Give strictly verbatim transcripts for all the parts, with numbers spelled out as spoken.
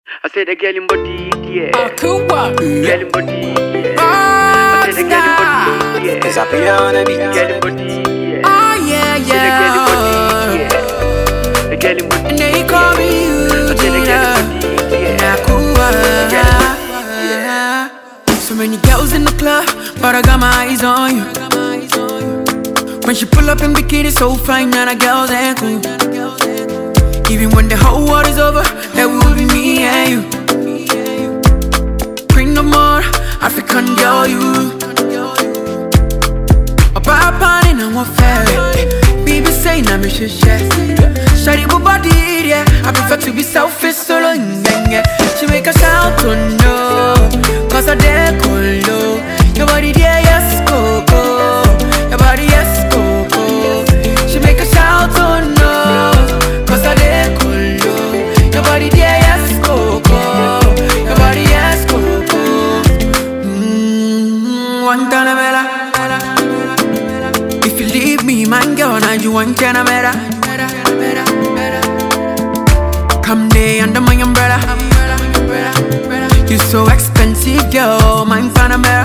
I said the girl in body, yeah. Oh, cool one. Girl in body, yeah. Oh, I said the girl in body, yeah. Cause I be on the beat. Girl in body, yeah. Oh, yeah, I said the girl in body, yeah. yeah. The girl in body, And they call me I said the girl in body, yeah. So many girls in the club, but I got my eyes on you. When she pull up in bikini, so fine, and a girls ain't cool. Even when the whole world is over, that will be me and you. Bring no more African girl, you. A bad pan in a fair. Baby say na me should share. Shawty bu body, yeah. I prefer to be selfish solo, yeah, yeah. She make a shout, oh no, cause I dare cool, your body, yeah, yes, go, go. Your body, yes, go, go. She make a shout, oh no, cause I dare cool, your body, yeah, yes, go, go. Your body, yes, go, go. Mmm, one time better. If you leave me, man, girl, now you want to better. Come day under my umbrella. You so expensive, girl, mine Panamera.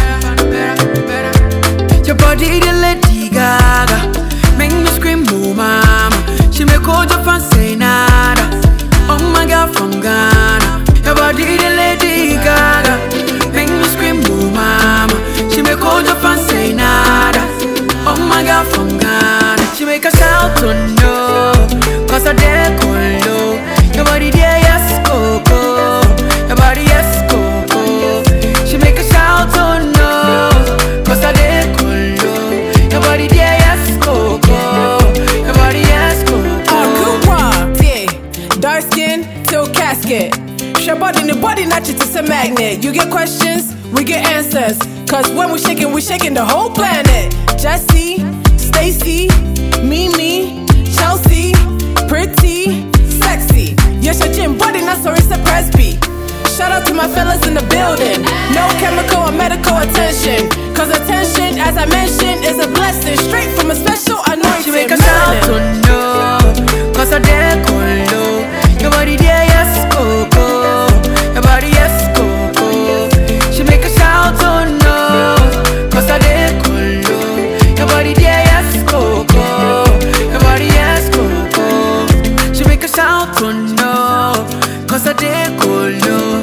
Your body, the Lady Gaga, make me scream, oh mama. She make all your fans say nada. Oh my girl from Ghana. Your body, the Lady Gaga, make me scream, oh mama. She make all your fans say nada. Oh my girl from Ghana. She make a shout, oh no, cause I dare call low. Your body, yeah, yes, go, go. Your body, yes, go, go. She make a shout, oh no, cause I dare call low. Your body, yeah, yes, go, go. Your body, yes, go, go. Oh, good one, yeah. Dark skin till casket. Your body in the body, not just a magnet. You get questions, we get answers. Cause when we shaking, we shaking the whole planet. Jessie, Stacy, Mimi, Chelsea, pretty, sexy. Yes, your gym body, not sorry, it's a Presby. Shout out to my fellas in the building. No chemical or medical attention. Cause attention, as I mentioned, is a blessing. Straight from a special anointing. She make a shout, oh no, cause I dare call low. Your body, yeah, yes, go, go. Your body, yes, go, go. She make a shout, oh no, cause I dare call low. Your body, yeah, yes, go, go. Your body, yes, go, go. She make a shout, oh no, cause I dare call low.